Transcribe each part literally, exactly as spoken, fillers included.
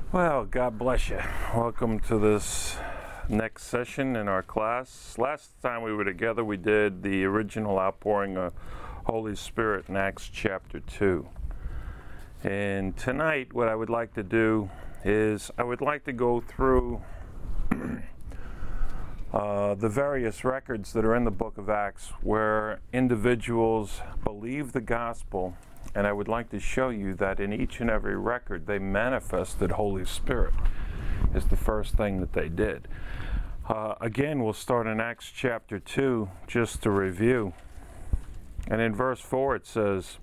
Well, God bless you. Welcome to this next session in our class. Last time we were together, we did the original outpouring of Holy Spirit in Acts chapter two. And tonight, what I would like to do is I would like to go through uh, the various records that are in the book of Acts where individuals believe the gospel. And I would like to show you that in each and every record they manifested Holy Spirit is the first thing that they did. Uh, again, we'll start in Acts chapter two just to review. And in verse four it says,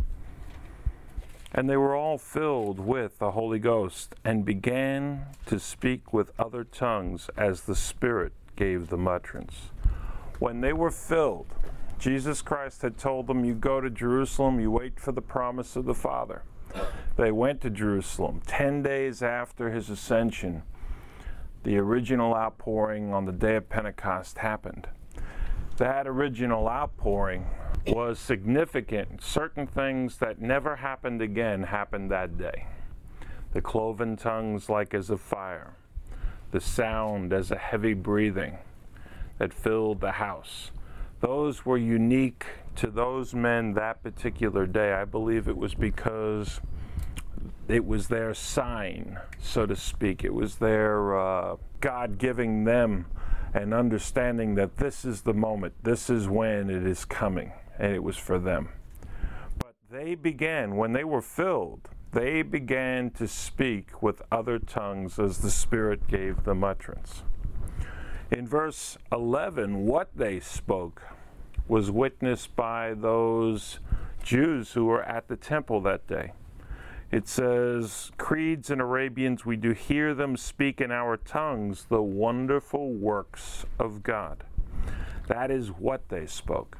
"And they were all filled with the Holy Ghost and began to speak with other tongues as the Spirit gave them utterance." When they were filled, Jesus Christ had told them, you go to Jerusalem, you wait for the promise of the Father. They went to Jerusalem. Ten days after his ascension, the original outpouring on the day of Pentecost happened. That original outpouring was significant. Certain things that never happened again happened that day. The cloven tongues like as of fire, the sound as a heavy breathing that filled the house. Those were unique to those men that particular day. I believe it was because it was their sign, so to speak. It was their uh, God giving them an understanding that this is the moment, this is when it is coming, and it was for them. But they began, when they were filled, they began to speak with other tongues as the Spirit gave them utterance. In verse eleven, what they spoke was witnessed by those Jews who were at the temple that day. It says, "Creeds and Arabians, we do hear them speak in our tongues the wonderful works of God." That is what they spoke.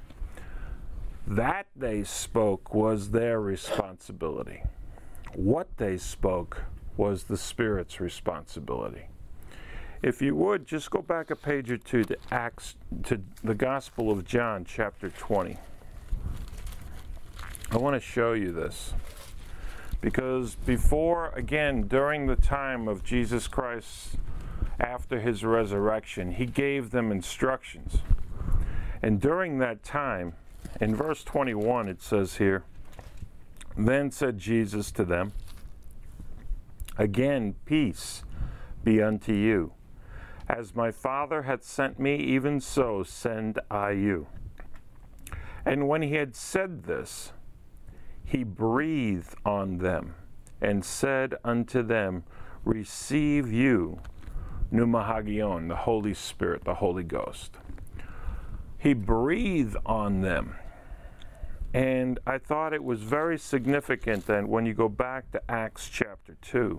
That they spoke was their responsibility. What they spoke was the Spirit's responsibility. If you would, just go back a page or two to Acts, to the Gospel of John, chapter twenty. I want to show you this. Because before, again, during the time of Jesus Christ, after his resurrection, he gave them instructions. And during that time, in verse twenty-one, it says here, "Then said Jesus to them, Again, peace be unto you. As my Father hath sent me, even so send I you." And when he had said this, he breathed on them and said unto them, "Receive you pneumahagion," the Holy Spirit, the Holy Ghost. He breathed on them. And I thought it was very significant that when you go back to Acts chapter two,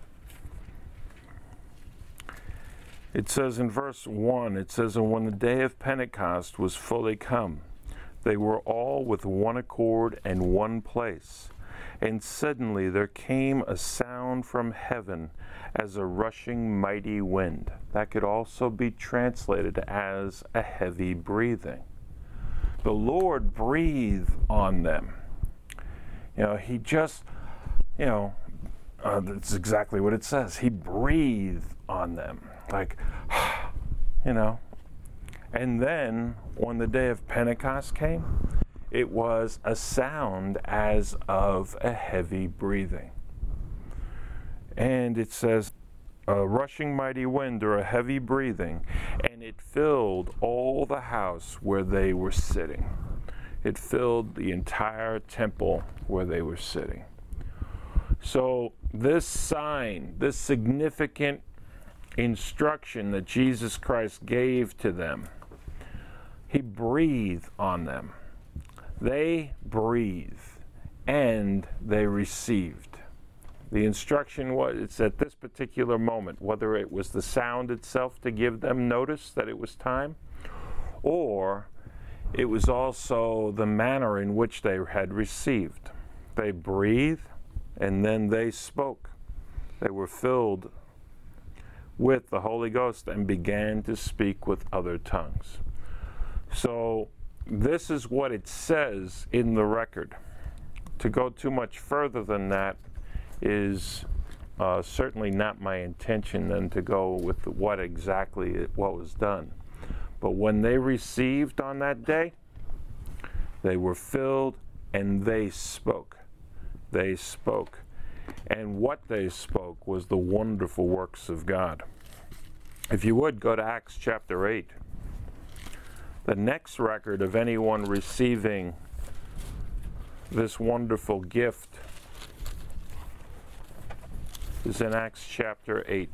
it says in verse one, it says, "And when the day of Pentecost was fully come, they were all with one accord and one place. And suddenly there came a sound from heaven as a rushing mighty wind." That could also be translated as a heavy breathing. The Lord breathed on them. You know, he just, you know, uh, that's exactly what it says. He breathed on them. Like, you know. And then, when the day of Pentecost came, it was a sound as of a heavy breathing. And it says, a rushing mighty wind or a heavy breathing, and it filled all the house where they were sitting. It filled the entire temple where they were sitting. So this sign, this significant instruction that Jesus Christ gave to them, he breathed on them. They breathed and they received. The instruction was, it's at this particular moment, whether it was the sound itself to give them notice that it was time, or it was also the manner in which they had received. They breathed and then they spoke. They were filled with the Holy Ghost and began to speak with other tongues. So this is what it says in the record. To go too much further than that is uh, certainly not my intention then to go with what exactly it, what was done. But when they received on that day, they were filled and they spoke. They spoke. And what they spoke was the wonderful works of God. If you would, go to Acts chapter eight. The next record of anyone receiving this wonderful gift is in Acts chapter eight.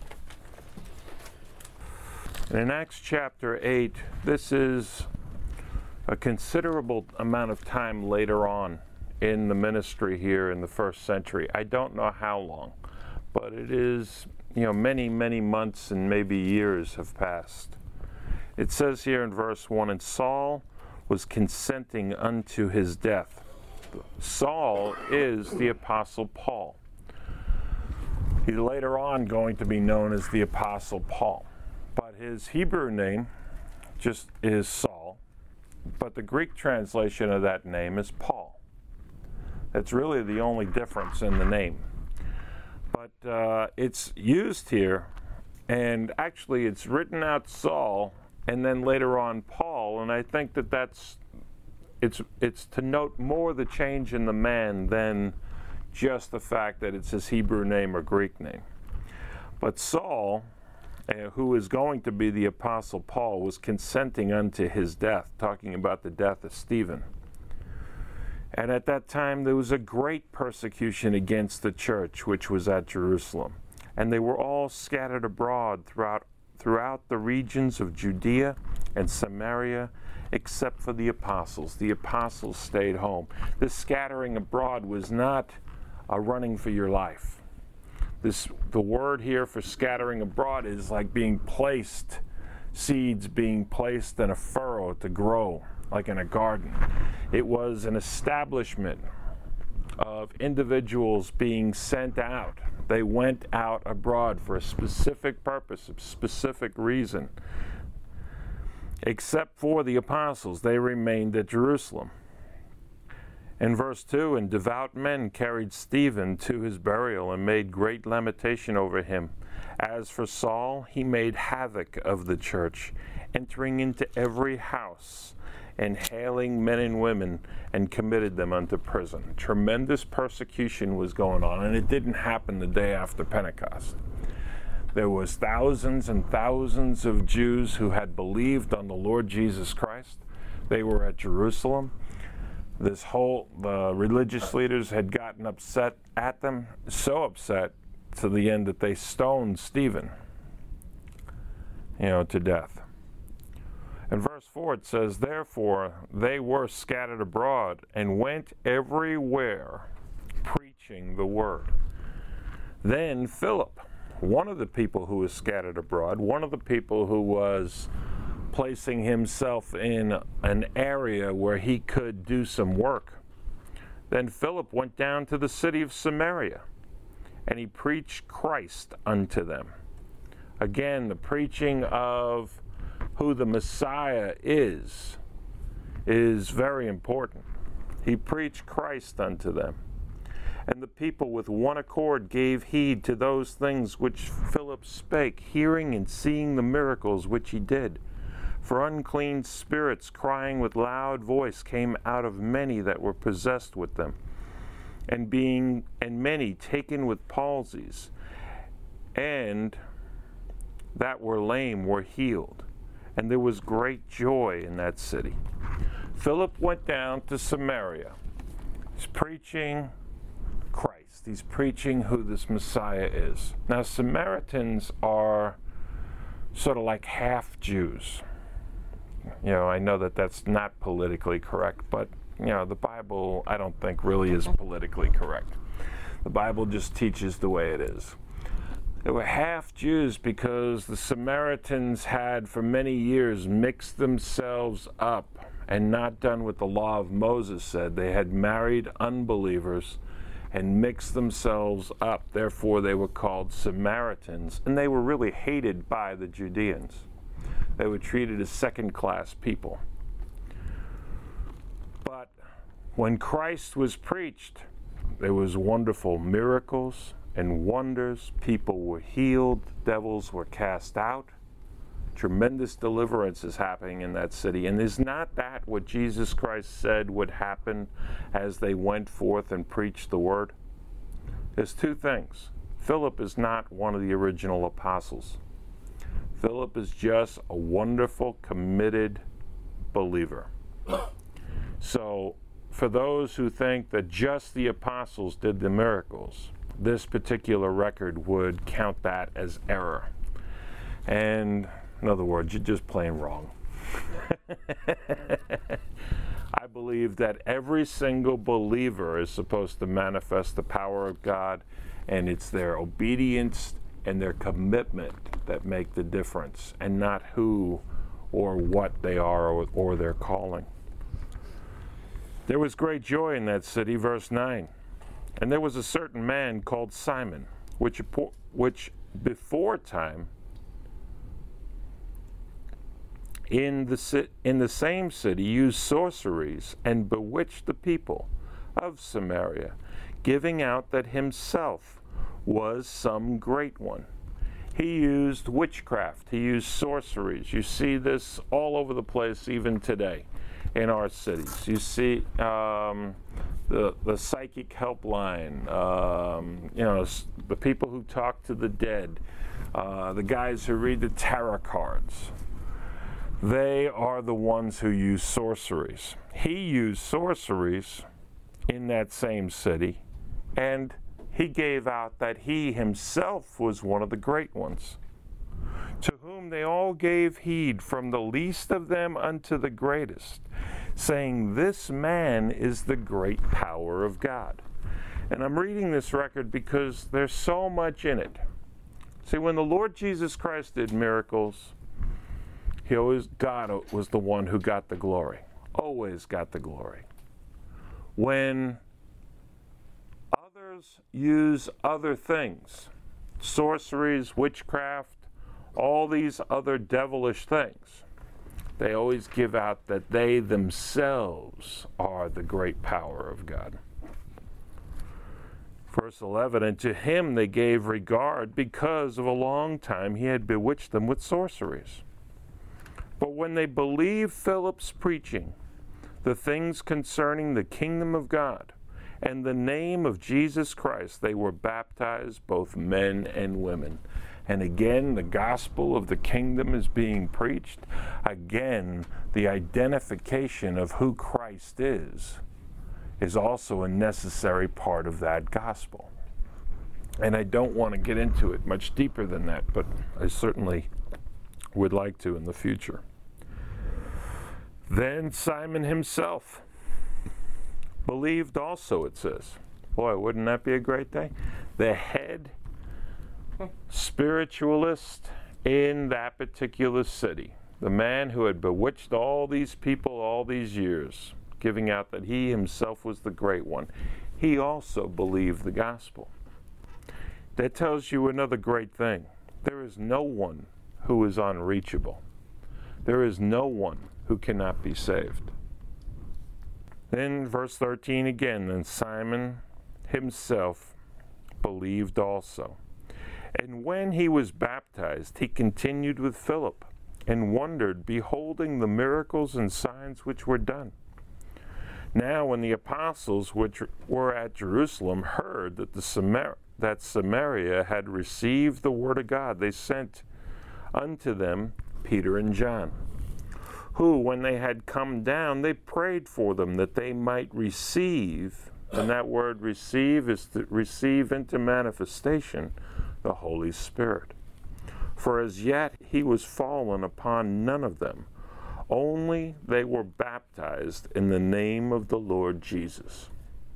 And in Acts chapter eight, this is a considerable amount of time later on in the ministry here in the first century. I don't know how long, but it is, you know, many, many months and maybe years have passed. It says here in verse one, and Saul was consenting unto his death. Saul is the Apostle Paul. He's later on going to be known as the Apostle Paul. But his Hebrew name just is Saul, but the Greek translation of that name is Paul. That's really the only difference in the name. But uh, it's used here, and actually it's written out Saul, and then later on Paul, and I think that that's, it's, it's to note more the change in the man than just the fact that it's his Hebrew name or Greek name. But Saul, Uh, who is going to be the Apostle Paul, was consenting unto his death, talking about the death of Stephen. And at that time there was a great persecution against the church which was at Jerusalem. And they were all scattered abroad throughout, throughout the regions of Judea and Samaria, except for the apostles. The apostles stayed home. This scattering abroad was not a running for your life. This, the word here for scattering abroad is like being placed, seeds being placed in a furrow to grow, like in a garden. It was an establishment of individuals being sent out. They went out abroad for a specific purpose, a specific reason. Except for the apostles, they remained at Jerusalem. In verse two, and devout men carried Stephen to his burial and made great lamentation over him. As for Saul, he made havoc of the church, entering into every house and hailing men and women, and committed them unto prison. Tremendous persecution was going on, and it didn't happen the day after Pentecost. There was thousands and thousands of Jews who had believed on the Lord Jesus Christ. They were at Jerusalem. This whole, the religious leaders had gotten upset at them, so upset to the end that they stoned Stephen, you know, to death. In verse four it says, therefore they were scattered abroad and went everywhere preaching the word. Then Philip, one of the people who was scattered abroad, one of the people who was placing himself in an area where he could do some work. Then Philip went down to the city of Samaria, and he preached Christ unto them. Again, the preaching of who the Messiah is, is very important. He preached Christ unto them. And the people with one accord gave heed to those things which Philip spake, hearing and seeing the miracles which he did. For unclean spirits, crying with loud voice, came out of many that were possessed with them, and being and many taken with palsies, and that were lame were healed. And there was great joy in that city. Philip went down to Samaria. He's preaching Christ. He's preaching who this Messiah is. Now, Samaritans are sort of like half Jews. You know, I know that that's not politically correct, but, you know, the Bible, I don't think, really is politically correct. The Bible just teaches the way it is. They were half Jews because the Samaritans had for many years mixed themselves up and not done what the law of Moses said. They had married unbelievers and mixed themselves up. Therefore, they were called Samaritans, and they were really hated by the Judeans. They were treated as second-class people. But when Christ was preached, there was wonderful miracles, and wonders. People were healed, devils were cast out. Tremendous deliverance is happening in that city. And is not that what Jesus Christ said would happen as they went forth and preached the word? There's two things. Philip is not one of the original apostles. Philip is just a wonderful, committed believer. So, for those who think that just the apostles did the miracles, this particular record would count that as error. And in other words, you're just plain wrong. I believe that every single believer is supposed to manifest the power of God, and it's their obedience and their commitment that make the difference, and not who or what they are or, or their calling. There was great joy in that city, verse nine. And there was a certain man called Simon, which, which before time in the, in the same city used sorceries and bewitched the people of Samaria, giving out that himself was some great one. He used witchcraft. He used sorceries. You see this all over the place even today in our cities. You see um, the, the psychic helpline, um, you know, the people who talk to the dead, uh, the guys who read the tarot cards. They are the ones who use sorceries. He used sorceries in that same city, and he gave out that he himself was one of the great ones, to whom they all gave heed, from the least of them unto the greatest, saying, this man is the great power of God. And I'm reading this record because there's so much in it. See, when the Lord Jesus Christ did miracles, he always, God was the one who got the glory, always got the glory. When others use other things, sorceries, witchcraft, all these other devilish things, they always give out that they themselves are the great power of God. Verse eleven, and to him they gave regard, because of a long time he had bewitched them with sorceries. But when they believed Philip's preaching, the things concerning the kingdom of God, and the name of Jesus Christ, they were baptized, both men and women. And again, the gospel of the kingdom is being preached. Again, the identification of who Christ is, is also a necessary part of that gospel. And I don't want to get into it much deeper than that, but I certainly would like to in the future. Then Simon himself believed also, it says. Boy, wouldn't that be a great day? The head spiritualist in that particular city, the man who had bewitched all these people all these years, giving out that he himself was the great one, he also believed the gospel. That tells you another great thing. There is no one who is unreachable. There is no one who cannot be saved. Then verse thirteen again, and Simon himself believed also. And when he was baptized, he continued with Philip, and wondered, beholding the miracles and signs which were done. Now when the apostles which were at Jerusalem heard that, the Samar- that Samaria had received the word of God, they sent unto them Peter and John, who, when they had come down, they prayed for them that they might receive, and that word receive is to receive into manifestation, the Holy Spirit. For as yet he was fallen upon none of them, only they were baptized in the name of the Lord Jesus.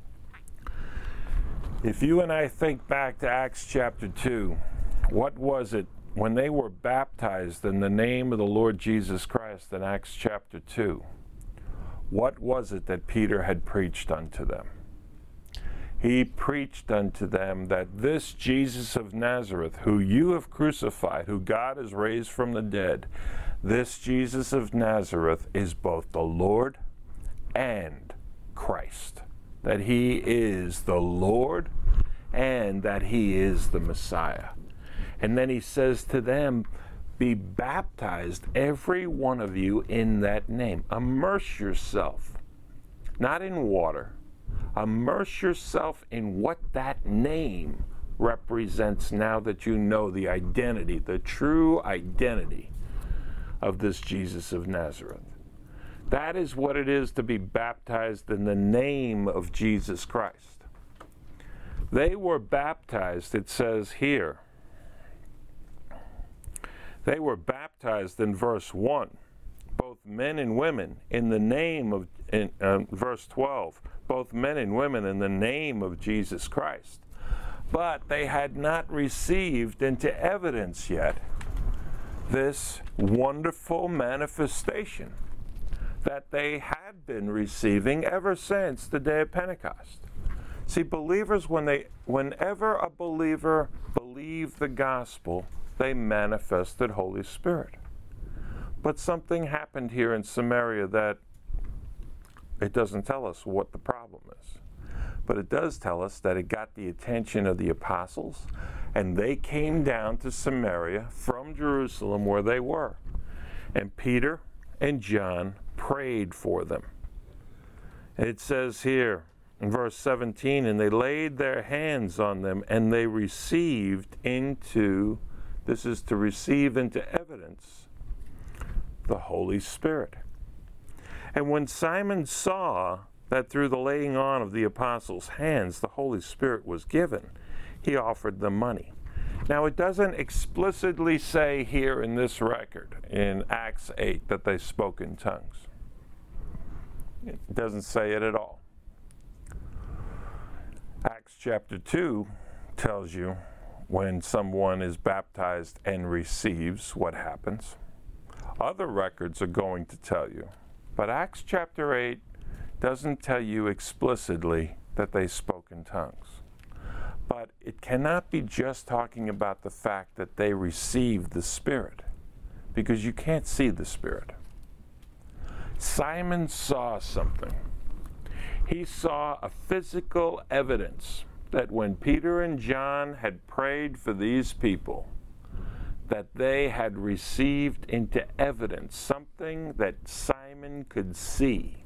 If you and I think back to Acts chapter two, what was it when they were baptized in the name of the Lord Jesus Christ in Acts chapter two? What was it that Peter had preached unto them? He preached unto them that this Jesus of Nazareth, who you have crucified, who God has raised from the dead, this Jesus of Nazareth is both the Lord and Christ. That he is the Lord and that he is the Messiah. And then he says to them, be baptized, every one of you, in that name. Immerse yourself, not in water. Immerse yourself in what that name represents now that you know the identity, the true identity of this Jesus of Nazareth. That is what it is to be baptized in the name of Jesus Christ. They were baptized, it says here. They were baptized in verse one, both men and women, in the name of, in uh, verse twelve, both men and women in the name of Jesus Christ. But they had not received into evidence yet this wonderful manifestation that they had been receiving ever since the day of Pentecost. See, believers, when they, whenever a believer believed the gospel, they manifested Holy Spirit. But something happened here in Samaria that it doesn't tell us what the problem is. But it does tell us that it got the attention of the apostles, and they came down to Samaria from Jerusalem where they were. And Peter and John prayed for them. It says here in verse seventeen, and they laid their hands on them, and they received into, this is to receive into evidence, the Holy Spirit. And when Simon saw that through the laying on of the apostles' hands the Holy Spirit was given, he offered them money. Now, it doesn't explicitly say here in this record, in Acts eight, that they spoke in tongues. It doesn't say it at all. Acts chapter two tells you when someone is baptized and receives what happens. Other records are going to tell you. But Acts chapter eight doesn't tell you explicitly that they spoke in tongues. But it cannot be just talking about the fact that they received the Spirit, because you can't see the Spirit. Simon saw something. He saw a physical evidence that when Peter and John had prayed for these people, that they had received into evidence something that Simon could see.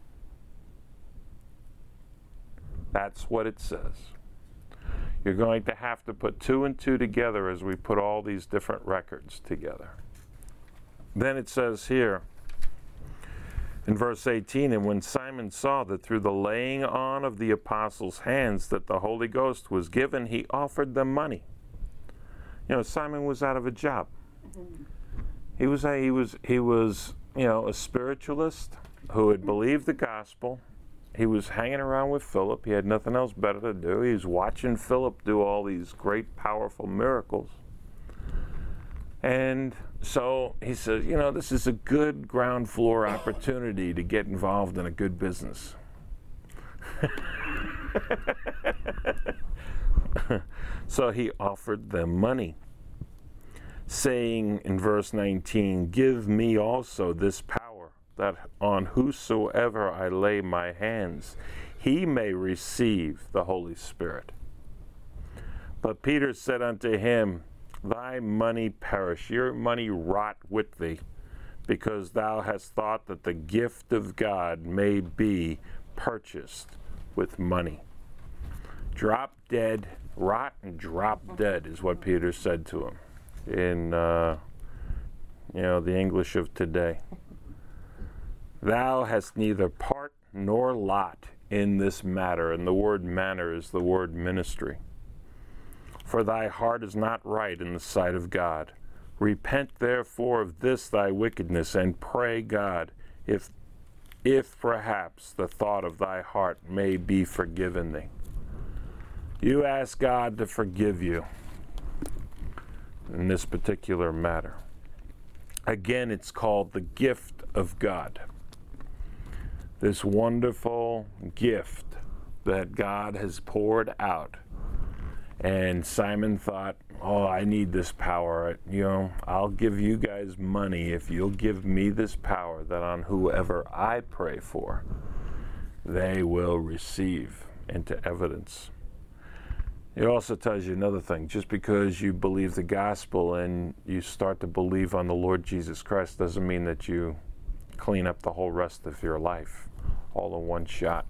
That's what it says. You're going to have to put two and two together as we put all these different records together. Then it says here in verse eighteen, and when Simon saw that through the laying on of the apostles' hands that the Holy Ghost was given, he offered them money. You know, Simon was out of a job. He was a, he was he was you know a spiritualist who had believed the gospel. He was hanging around with Philip. He had nothing else better to do. He was watching Philip do all these great, powerful miracles. And so he says, you know, this is a good ground floor opportunity to get involved in a good business. So he offered them money, saying in verse nineteen, give me also this power, that on whosoever I lay my hands, he may receive the Holy Spirit. But Peter said unto him, thy money perish, your money rot with thee, because thou hast thought that the gift of God may be purchased with money. Drop dead, rot and drop dead is what Peter said to him in, uh, you know, the English of today. Thou hast neither part nor lot in this matter. And the word manner is the word ministry. For thy heart is not right in the sight of God. Repent therefore of this thy wickedness, and pray God, if, if perhaps the thought of thy heart may be forgiven thee. You ask God to forgive you in this particular matter. Again, it's called the gift of God. This wonderful gift that God has poured out. And Simon thought, oh, I need this power. You know, I'll give you guys money if you'll give me this power that on whoever I pray for, they will receive into evidence. It also tells you another thing. Just because you believe the gospel and you start to believe on the Lord Jesus Christ doesn't mean that you clean up the whole rest of your life all in one shot.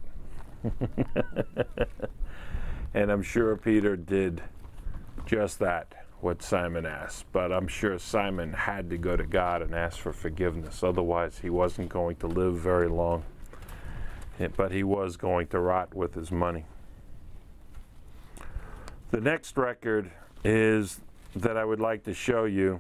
And I'm sure Peter did just that, what Simon asked. But I'm sure Simon had to go to God and ask for forgiveness. Otherwise, he wasn't going to live very long. But he was going to rot with his money. The next record is that I would like to show you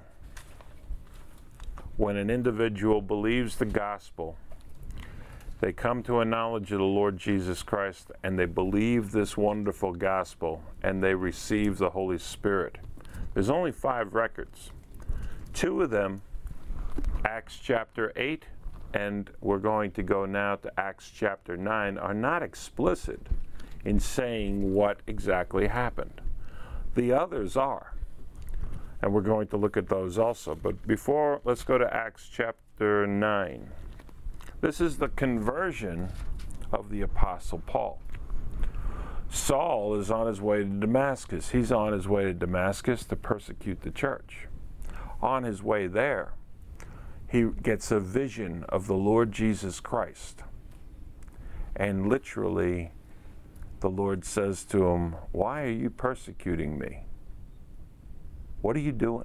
when an individual believes the gospel, they come to a knowledge of the Lord Jesus Christ, and they believe this wonderful gospel, and they receive the Holy Spirit. There's only five records. Two of them, Acts chapter eight, and we're going to go now to Acts chapter nine, are not explicit in saying what exactly happened. The others are, and we're going to look at those also. But before, let's go to Acts chapter nine. This is the conversion of the Apostle Paul. Saul is on his way to Damascus. He's on his way to Damascus to persecute the church. On his way there, he gets a vision of the Lord Jesus Christ. And literally, the Lord says to him, "Why are you persecuting me? What are you doing?"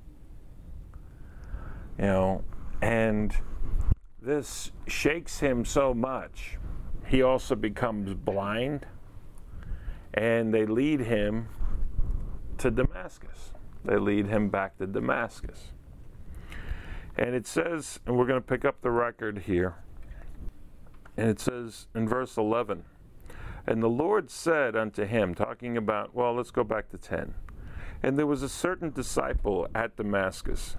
You know, and this shakes him so much, he also becomes blind, and they lead him to Damascus. They lead him back to Damascus. And it says, and we're going to pick up the record here, and it says in verse eleven, "And the Lord said unto him," talking about, well, let's go back to ten. "And there was a certain disciple at Damascus,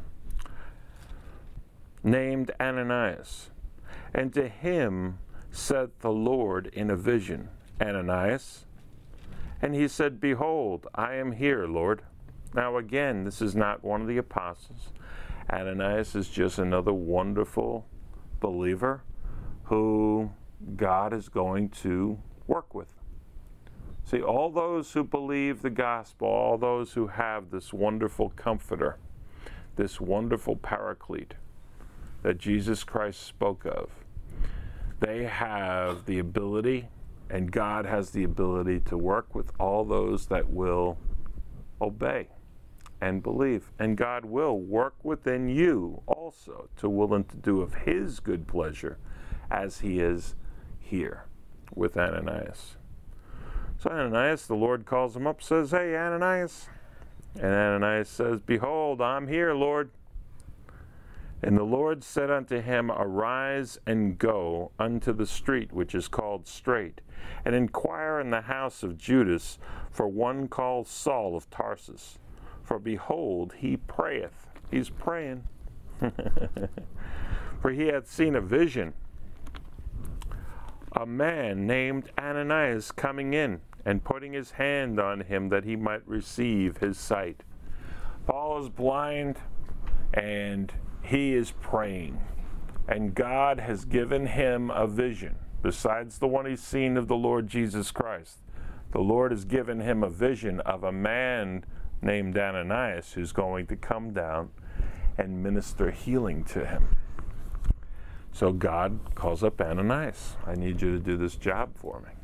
named Ananias. And to him said the Lord in a vision, Ananias. And he said, Behold, I am here, Lord." Now again, this is not one of the apostles. Ananias is just another wonderful believer who God is going to work with. See, all those who believe the gospel, all those who have this wonderful comforter, this wonderful paraclete that Jesus Christ spoke of, they have the ability, and God has the ability to work with all those that will obey and believe. And God will work within you also to will and to do of his good pleasure, as he is here with Ananias. So Ananias, the Lord calls him up, says, "Hey, Ananias." And Ananias says, "Behold, I'm here, Lord." And the Lord said unto him, Arise and go unto the street which is called Straight, and inquire in the house of Judas for one called Saul of Tarsus. For behold, he prayeth. He's praying. For he hath seen a vision, a man named Ananias coming in and putting his hand on him that he might receive his sight. Paul is blind, and he is praying, and God has given him a vision. Besides the one he's seen of the Lord Jesus Christ, the Lord has given him a vision of a man named Ananias who's going to come down and minister healing to him. So God calls up Ananias. "I need you to do this job for me."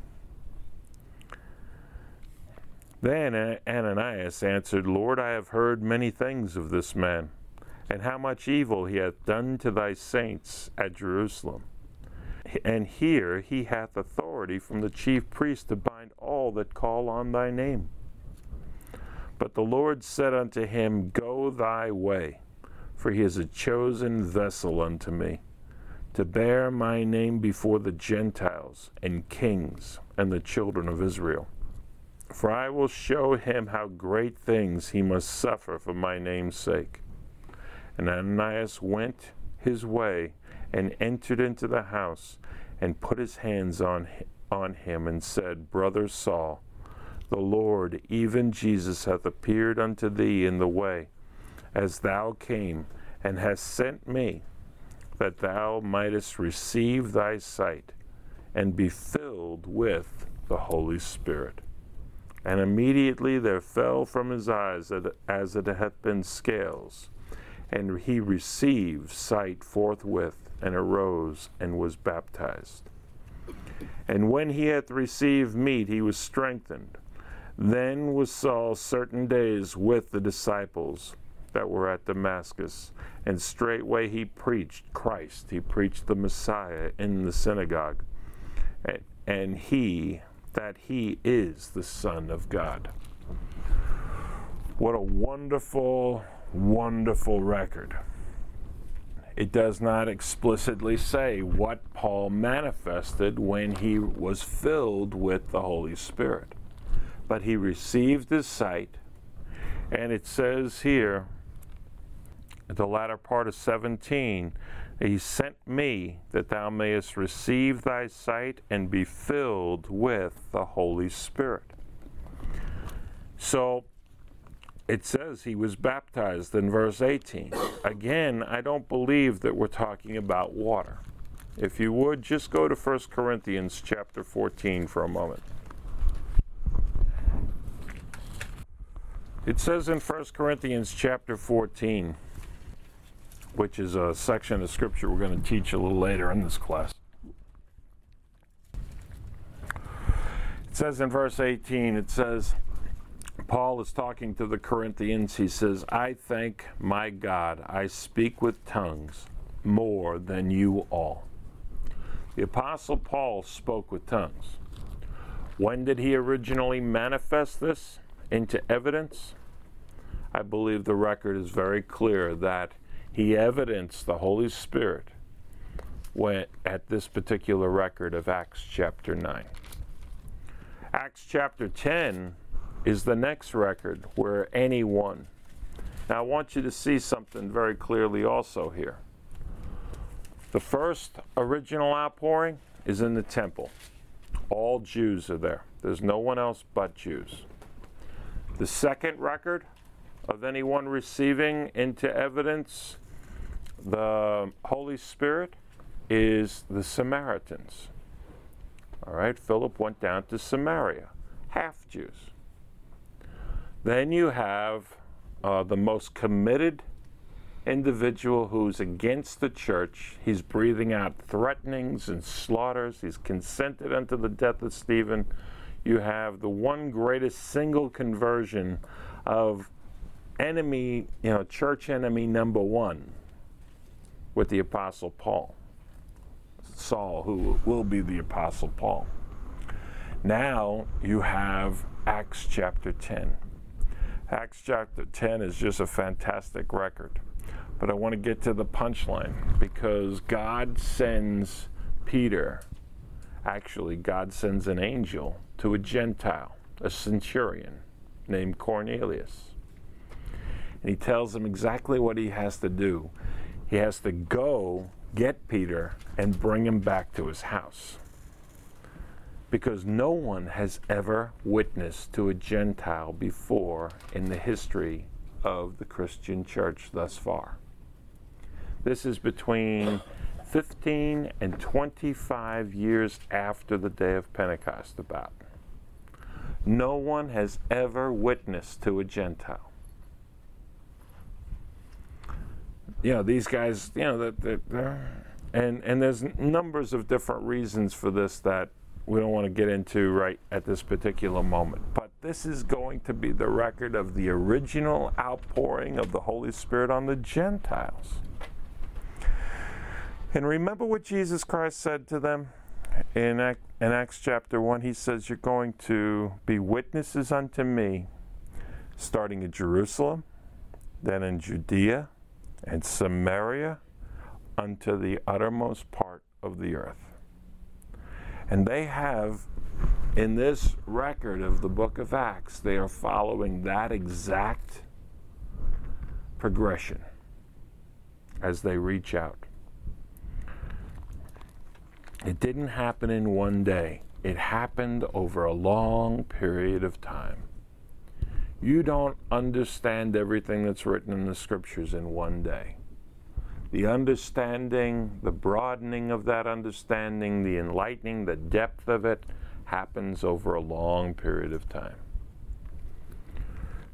Then Ananias answered, "Lord, I have heard many things of this man, and how much evil he hath done to thy saints at Jerusalem. And here he hath authority from the chief priest to bind all that call on thy name. But the Lord said unto him, Go thy way, for he is a chosen vessel unto me, to bear my name before the Gentiles and kings and the children of Israel. For I will show him how great things he must suffer for my name's sake. And Ananias went his way and entered into the house and put his hands on, on him and said, Brother Saul, the Lord, even Jesus, hath appeared unto thee in the way, as thou came, and hast sent me, that thou mightest receive thy sight and be filled with the Holy Spirit. And immediately there fell from his eyes as it had been scales, and he received sight forthwith, and arose and was baptized. And when he had received meat, he was strengthened. Then was Saul certain days with the disciples that were at Damascus, and straightway he preached Christ, he preached the Messiah in the synagogue, and he, that he is the Son of God. What a wonderful, wonderful record. It does not explicitly say what Paul manifested when he was filled with the Holy Spirit, but he received his sight, and it says here, at the latter part of seventeen, he sent me that thou mayest receive thy sight and be filled with the Holy Spirit. So it says he was baptized in verse eighteen. Again, I don't believe that we're talking about water. If you would, just go to First Corinthians chapter fourteen for a moment. It says in First Corinthians chapter fourteen, which is a section of scripture we're going to teach a little later in this class. It says in verse eighteen, it says, Paul is talking to the Corinthians. He says, I thank my God I speak with tongues more than you all. The Apostle Paul spoke with tongues. When did he originally manifest this into evidence? I believe the record is very clear that he evidenced the Holy Spirit when, at this particular record of Acts chapter nine. Acts chapter ten is the next record where anyone. Now I want you to see something very clearly also here. The first original outpouring is in the temple. All Jews are there. There's no one else but Jews. The second record of anyone receiving into evidence the Holy Spirit is the Samaritans. All right, Philip went down to Samaria, half Jews. Then you have uh, the most committed individual who's against the church. He's breathing out threatenings and slaughters. He's consented unto the death of Stephen. You have the one greatest single conversion of enemy, you know, church enemy number one with the Apostle Paul. Saul, who will be the Apostle Paul. Now you have Acts chapter ten. Acts chapter ten is just a fantastic record. But I want to get to the punchline, because God sends Peter, actually God sends an angel to a Gentile, a centurion named Cornelius. And he tells him exactly what he has to do. He has to go get Peter and bring him back to his house. Because no one has ever witnessed to a Gentile before in the history of the Christian church thus far. This is between fifteen and twenty-five years after the day of Pentecost about. No one has ever witnessed to a Gentile. You know, these guys, you know, that they're, and, and there's numbers of different reasons for this that we don't want to get into right at this particular moment. But this is going to be the record of the original outpouring of the Holy Spirit on the Gentiles. And remember what Jesus Christ said to them in, in Acts chapter one. He says, you're going to be witnesses unto me, starting in Jerusalem, then in Judea and Samaria, unto the uttermost part of the earth. And they have, in this record of the book of Acts, they are following that exact progression as they reach out. It didn't happen in one day. It happened over a long period of time. You don't understand everything that's written in the scriptures in one day. The understanding, the broadening of that understanding, the enlightening, the depth of it happens over a long period of time.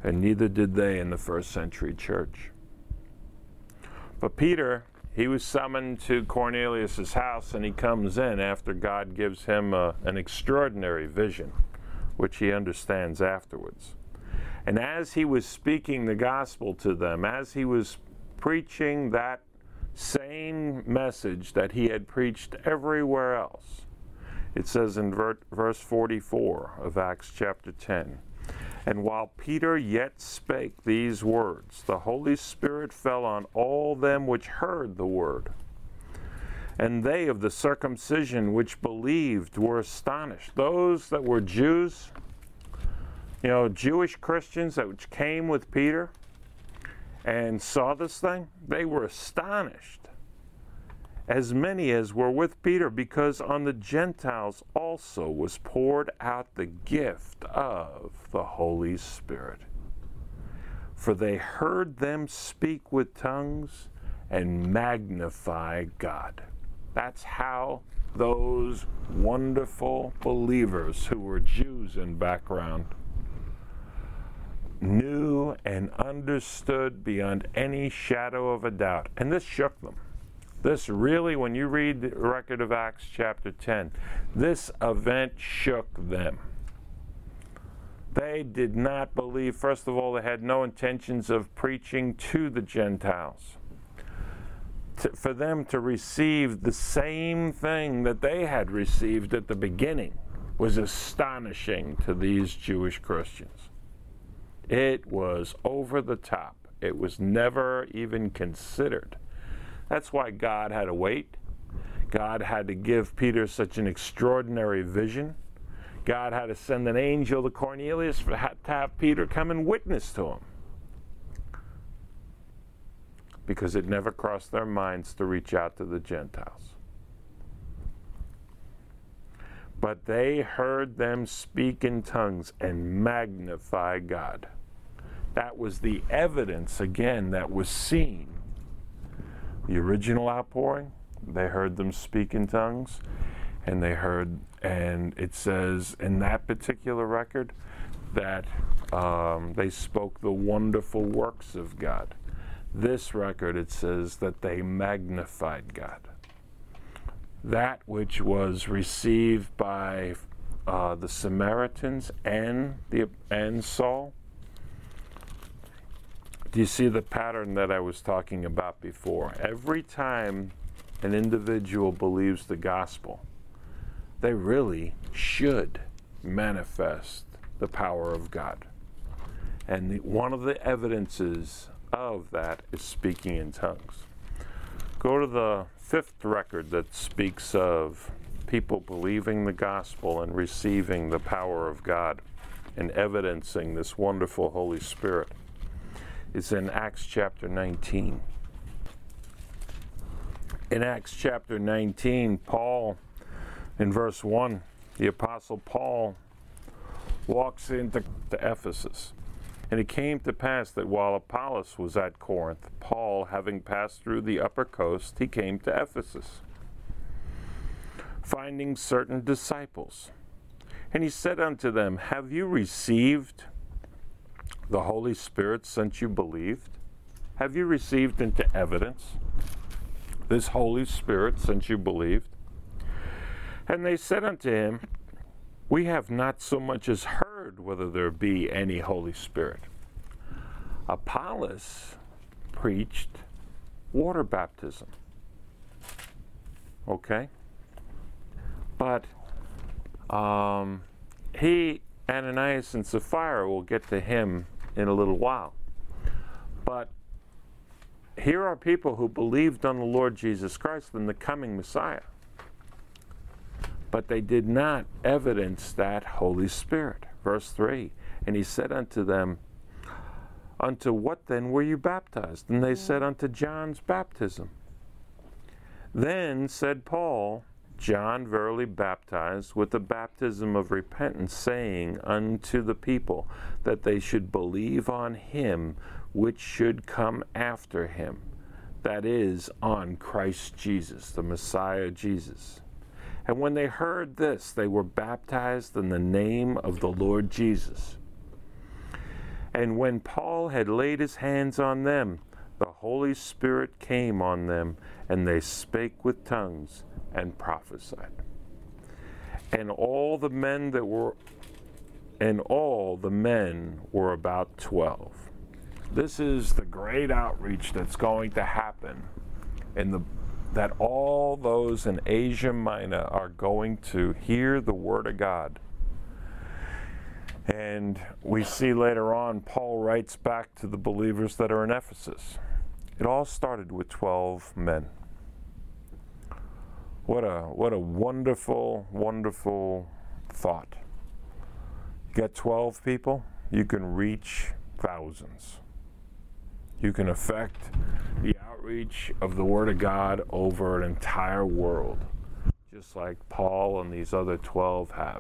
and neither did they in the first century church. But Peter, he was summoned to Cornelius' house, and he comes in after God gives him a, an extraordinary vision, which he understands afterwards. And as he was speaking the gospel to them, as he was preaching that same message that he had preached everywhere else, it says in ver- verse forty-four of Acts chapter ten, "And while Peter yet spake these words, the Holy Spirit fell on all them which heard the word. And they of the circumcision which believed were astonished." Those that were Jews, you know, Jewish Christians that which came with Peter and saw this thing, they were astonished, as many as were with Peter, because on the Gentiles also was poured out the gift of the Holy Spirit. For they heard them speak with tongues and magnify God. That's how those wonderful believers who were Jews in background knew and understood beyond any shadow of a doubt. And this shook them. This really, when you read the record of Acts chapter ten, this event shook them. They did not believe. First of all, they had no intentions of preaching to the Gentiles. To, for them to receive the same thing that they had received at the beginning was astonishing to these Jewish Christians. It was over the top. It was never even considered. That's why God had to wait. God had to give Peter such an extraordinary vision. God had to send an angel to Cornelius for, to have Peter come and witness to him. Because it never crossed their minds to reach out to the Gentiles. But they heard them speak in tongues and magnify God. That was the evidence, again, that was seen. The original outpouring, they heard them speak in tongues, and they heard, and it says in that particular record that um, they spoke the wonderful works of God. This record, it says that they magnified God. That which was received by uh, the Samaritans and the and Saul. Do you see the pattern that I was talking about before? Every time an individual believes the gospel, they really should manifest the power of God. And the, one of the evidences of that is speaking in tongues. Go to the fifth record that speaks of people believing the gospel and receiving the power of God and evidencing this wonderful Holy Spirit. It's in Acts chapter nineteen. In Acts chapter nineteen, Paul, in verse one, the Apostle Paul walks into Ephesus. And it came to pass that while Apollos was at Corinth, Paul, having passed through the upper coast, he came to Ephesus, finding certain disciples. And he said unto them, Have you received the Holy Spirit since you believed? Have you received into evidence this Holy Spirit since you believed? And they said unto him, We have not so much as heard whether there be any Holy Spirit. Apollos preached water baptism. Okay? But um, he, Ananias and Sapphira, will get to him in a little while. But here are people who believed on the Lord Jesus Christ and the coming Messiah. But they did not evidence that Holy Spirit. Verse three, And he said unto them, Unto what then were you baptized? And they said, Unto John's baptism. Then said Paul, John verily baptized with the baptism of repentance, saying unto the people that they should believe on him which should come after him, that is, on Christ Jesus, the Messiah Jesus. And when they heard this, they were baptized in the name of the Lord Jesus. And when Paul had laid his hands on them, the Holy Spirit came on them, and they spake with tongues and prophesied. And all the men that were, and all the men were about twelve. This is the great outreach that's going to happen, in the that all those in Asia Minor are going to hear the Word of God. And we see later on, Paul writes back to the believers that are in Ephesus. It all started with twelve men. What a what a wonderful, wonderful thought. You get twelve people, you can reach thousands. You can affect the outreach of the Word of God over an entire world, just like Paul and these other twelve have.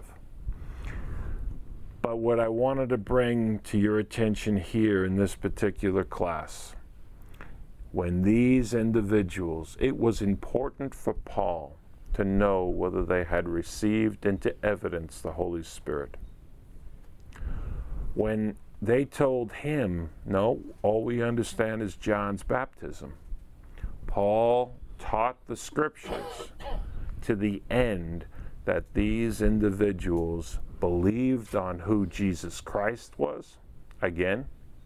But what I wanted to bring to your attention here in this particular class, when these individuals, it was important for Paul to know whether they had received into evidence the Holy Spirit. When they told him, no, all we understand is John's baptism, Paul taught the scriptures to the end that these individuals believed on who Jesus Christ was, again,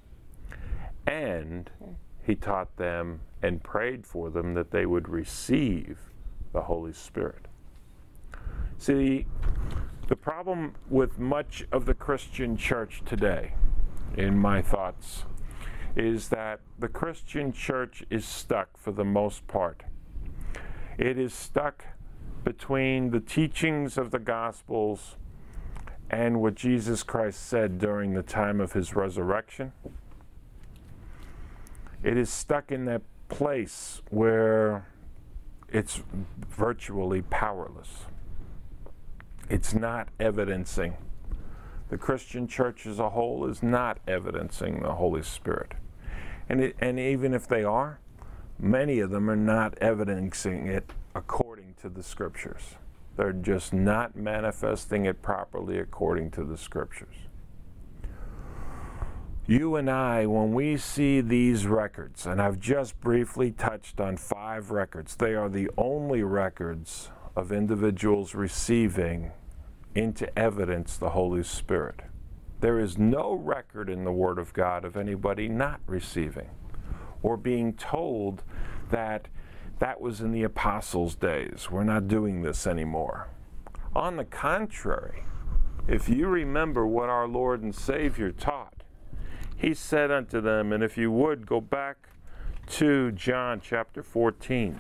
and he taught them and prayed for them that they would receive the Holy Spirit. See, the problem with much of the Christian church today, in my thoughts, is that the Christian church is stuck for the most part. It is stuck between the teachings of the Gospels and what Jesus Christ said during the time of his resurrection. It is stuck in that place where it's virtually powerless. It's not evidencing. The Christian church as a whole is not evidencing the Holy Spirit. And, it, and even if they are, many of them are not evidencing it according to the Scriptures. They're just not manifesting it properly according to the Scriptures. You and I, when we see these records, and I've just briefly touched on five records, they are the only records of individuals receiving into evidence the Holy Spirit. There is no record in the Word of God of anybody not receiving or being told that that was in the apostles' days. We're not doing this anymore. On the contrary, if you remember what our Lord and Savior taught, he said unto them, and if you would go back to John chapter fourteen,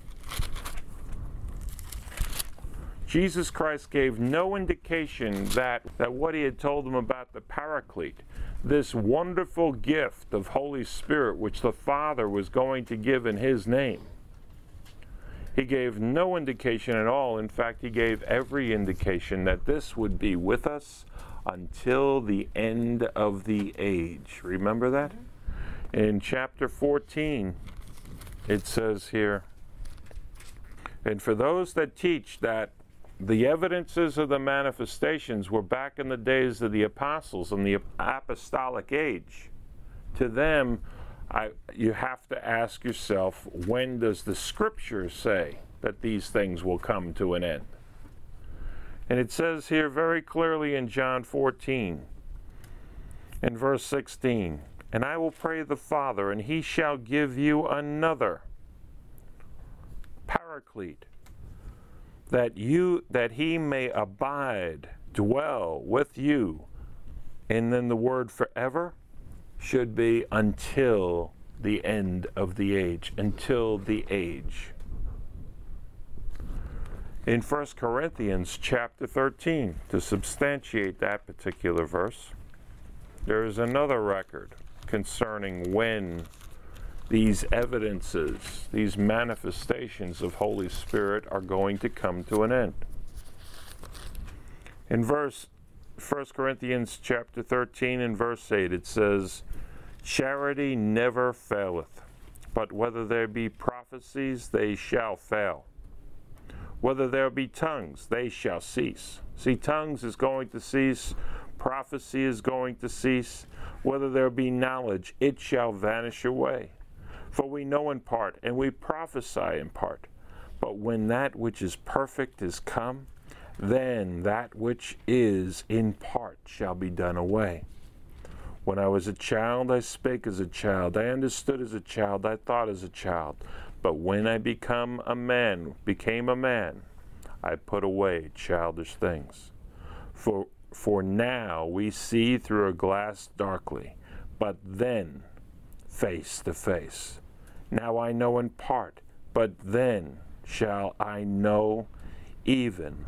Jesus Christ gave no indication that, that what he had told them about the Paraclete, this wonderful gift of Holy Spirit which the Father was going to give in his name, he gave no indication at all. In fact, he gave every indication that this would be with us until the end of the age. Remember that? In chapter fourteen, it says here, and for those that teach that the evidences of the manifestations were back in the days of the apostles and the apostolic age, to them, I, you have to ask yourself, when does the Scripture say that these things will come to an end? And it says here very clearly in John fourteen, in verse sixteen, and I will pray the Father, and he shall give you another Paraclete, that you that he may abide, dwell with you. And then the word forever should be until the end of the age, until the age. In First Corinthians chapter thirteen, to substantiate that particular verse, there is another record concerning when these evidences, these manifestations of Holy Spirit are going to come to an end. In verse First Corinthians chapter thirteen and verse eight, it says, charity never faileth, but whether there be prophecies, they shall fail. Whether there be tongues, they shall cease. See, tongues is going to cease prophecy is going to cease, whether there be knowledge, it shall vanish away. For we know in part, and we prophesy in part. But when that which is perfect is come, then that which is in part shall be done away. When I was a child, I spake as a child, I understood as a child, I thought as a child. But when I become a man, became a man, I put away childish things. For, for now we see through a glass darkly, but then face to face. Now I know in part, but then shall I know even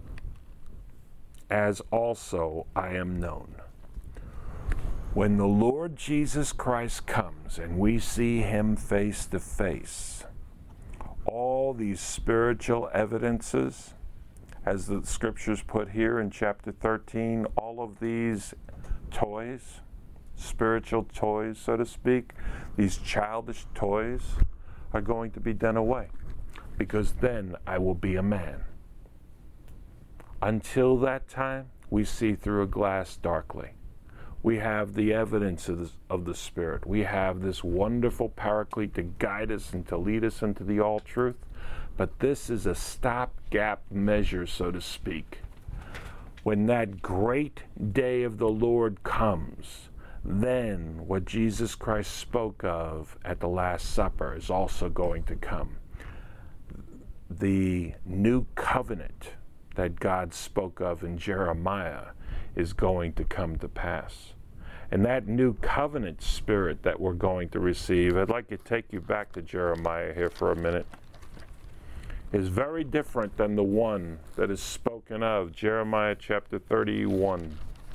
as also I am known. When the Lord Jesus Christ comes and we see him face to face, all these spiritual evidences, as the scriptures put here in chapter thirteen, all of these toys, spiritual toys, so to speak, these childish toys are going to be done away, because then I will be a man. Until that time, we see through a glass darkly. We have the evidence of the, of the Spirit. We have this wonderful Paraclete to guide us and to lead us into the all truth. But this is a stopgap measure, so to speak. When that great day of the Lord comes, then what Jesus Christ spoke of at the Last Supper is also going to come. The new covenant that God spoke of in Jeremiah is going to come to pass. And that new covenant spirit that we're going to receive, I'd like to take you back to Jeremiah here for a minute, is very different than the one that is spoken of. Jeremiah chapter thirty-one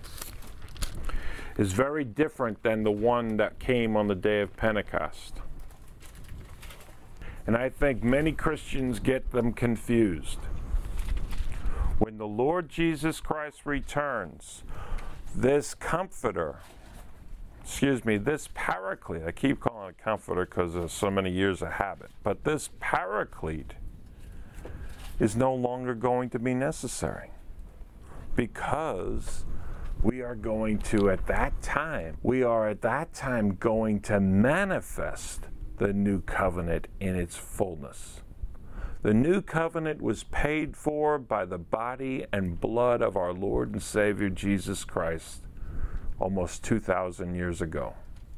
is very different than the one that came on the day of Pentecost. And I think many Christians get them confused. When the Lord Jesus Christ returns, this comforter, excuse me, this paraclete, I keep calling it comforter because of so many years of habit, but this paraclete is no longer going to be necessary, because we are going to, at that time, we are at that time going to manifest the new covenant in its fullness. The new covenant was paid for by the body and blood of our Lord and Savior Jesus Christ almost two thousand years ago.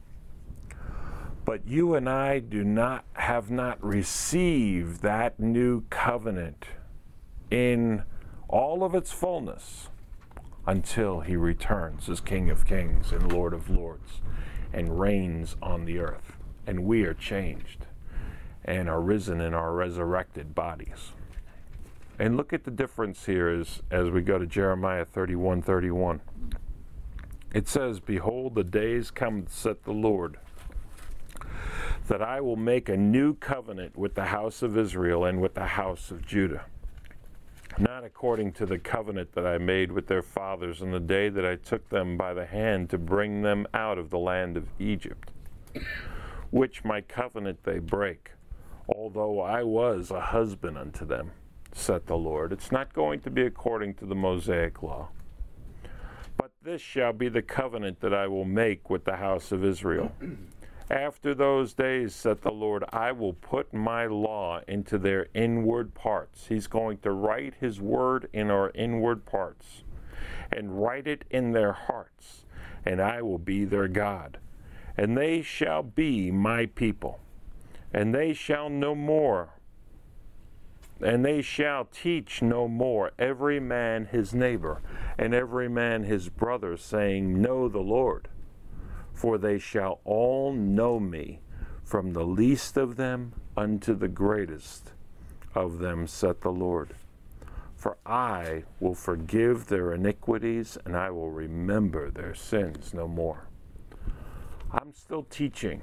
But you and I do not have not received that new covenant in all of its fullness until he returns as King of Kings and Lord of Lords and reigns on the earth. And we are changed and are risen in our resurrected bodies. And look at the difference here as, as we go to Jeremiah thirty-one thirty-one. It says, "Behold, the days come, saith the Lord, that I will make a new covenant with the house of Israel and with the house of Judah, not according to the covenant that I made with their fathers in the day that I took them by the hand to bring them out of the land of Egypt, which my covenant they break, although I was a husband unto them, saith the Lord." It's not going to be according to the Mosaic law. "But this shall be the covenant that I will make with the house of Israel. After those days, saith the Lord, I will put my law into their inward parts." He's going to write his word in our inward parts and write it in their hearts, and I will be their God. And they shall be my people, and they shall no more, and they shall teach no more every man his neighbor, and every man his brother, saying, Know the Lord. For they shall all know me, from the least of them unto the greatest of them, saith the Lord. For I will forgive their iniquities, and I will remember their sins no more. I'm still teaching.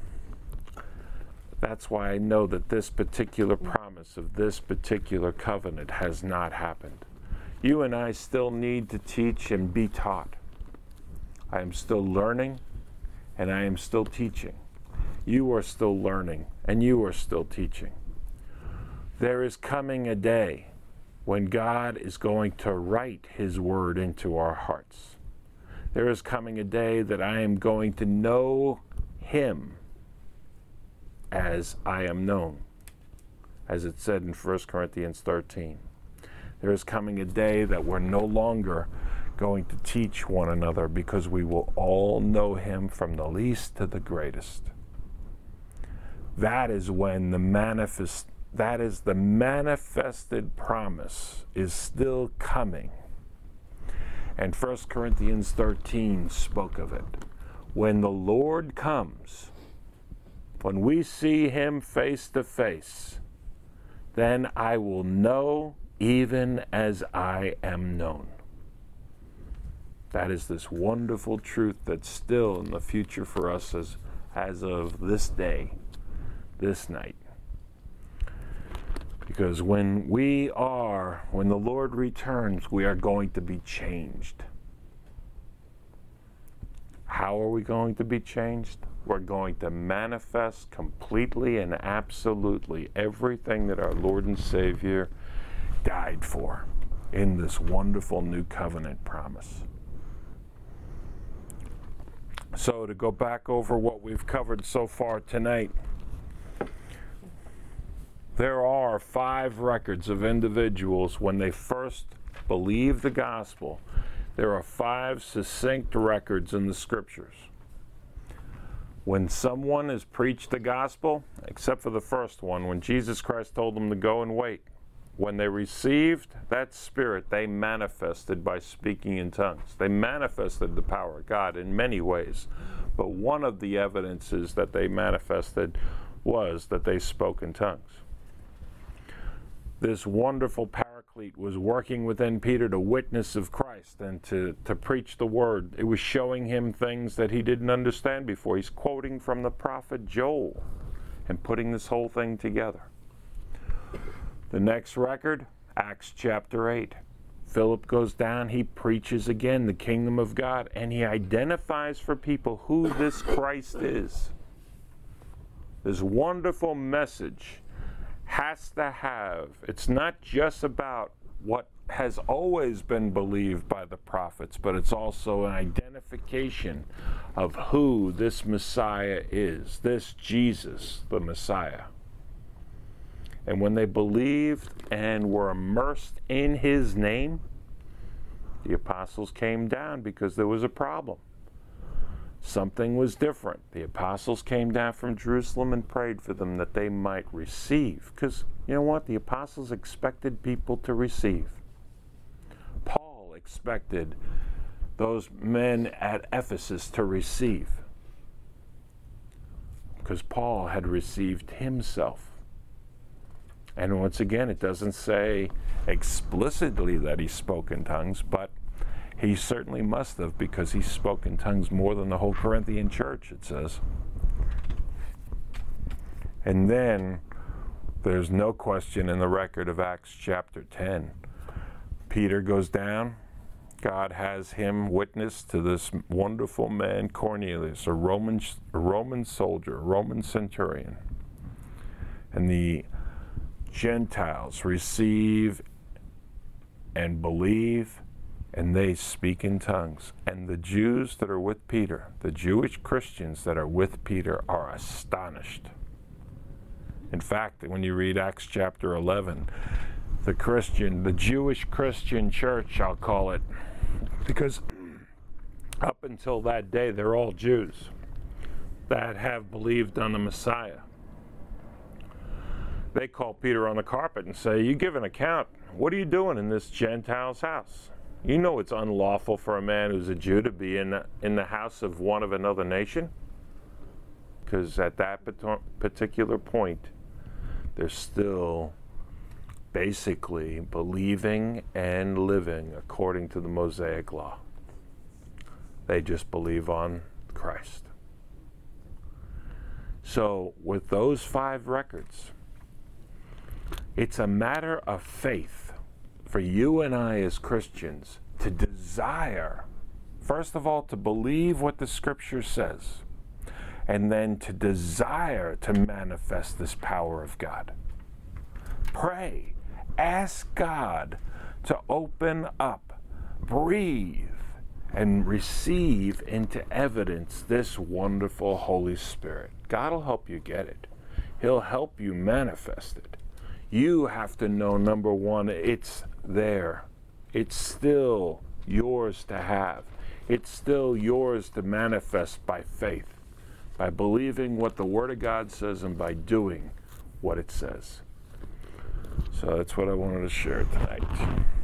That's why I know that this particular promise of this particular covenant has not happened. You and I still need to teach and be taught. I am still learning, and I am still teaching. You are still learning, and you are still teaching. There is coming a day when God is going to write his word into our hearts. There is coming a day that I am going to know him as I am known, as it said in First Corinthians thirteen. There is coming a day that we're no longer going to teach one another, because we will all know him from the least to the greatest. That is when the manifest, that is the manifested promise is still coming. And First Corinthians thirteen spoke of it. When the Lord comes, when we see him face to face, then I will know even as I am known. That is this wonderful truth that's still in the future for us as, as of this day, this night. Because when we are, when the Lord returns, we are going to be changed. How are we going to be changed? We're going to manifest completely and absolutely everything that our Lord and Savior died for in this wonderful new covenant promise. So to go back over what we've covered so far tonight, there are five records of individuals when they first believed the gospel. There are five succinct records in the scriptures. When someone is preached the gospel, except for the first one, when Jesus Christ told them to go and wait, when they received that Spirit, they manifested by speaking in tongues. They manifested the power of God in many ways. But one of the evidences that they manifested was that they spoke in tongues. This wonderful Paraclete was working within Peter to witness of Christ and to, to preach the word. It was showing him things that he didn't understand before. He's quoting from the prophet Joel and putting this whole thing together. The next record, Acts chapter eight. Philip goes down, he preaches again the kingdom of God, and he identifies for people who this Christ is. This wonderful message has to have, it's not just about what has always been believed by the prophets, but it's also an identification of who this Messiah is, this Jesus, the Messiah. And when they believed and were immersed in his name, the apostles came down because there was a problem. Something was different. The apostles came down from Jerusalem and prayed for them that they might receive. Because, you know what? The apostles expected people to receive. Paul expected those men at Ephesus to receive. Because Paul had received himself. And once again, it doesn't say explicitly that he spoke in tongues, but he certainly must have, because he spoke in tongues more than the whole Corinthian church, it says. And then there's no question in the record of Acts chapter ten. Peter goes down. God has him witness to this wonderful man, Cornelius, a Roman, a Roman soldier, a Roman centurion. And the Gentiles receive and believe, and they speak in tongues. And the Jews that are with Peter, the Jewish Christians that are with Peter, are astonished. In fact, when you read Acts chapter eleven, the Christian, the Jewish Christian church, I'll call it, because up until that day, they're all Jews that have believed on the Messiah. They call Peter on the carpet and say, you give an account. What are you doing in this Gentile's house? You know it's unlawful for a man who's a Jew to be in the, in the house of one of another nation. Because at that particular point, they're still basically believing and living according to the Mosaic law. They just believe on Christ. So with those five records, it's a matter of faith for you and I as Christians to desire, first of all, to believe what the Scripture says, and then to desire to manifest this power of God. Pray, ask God to open up, breathe, and receive into evidence this wonderful Holy Spirit. God will help you get it. He'll help you manifest it. You have to know, number one, it's there. It's still yours to have. It's still yours to manifest by faith, by believing what the Word of God says and by doing what it says. So that's what I wanted to share tonight.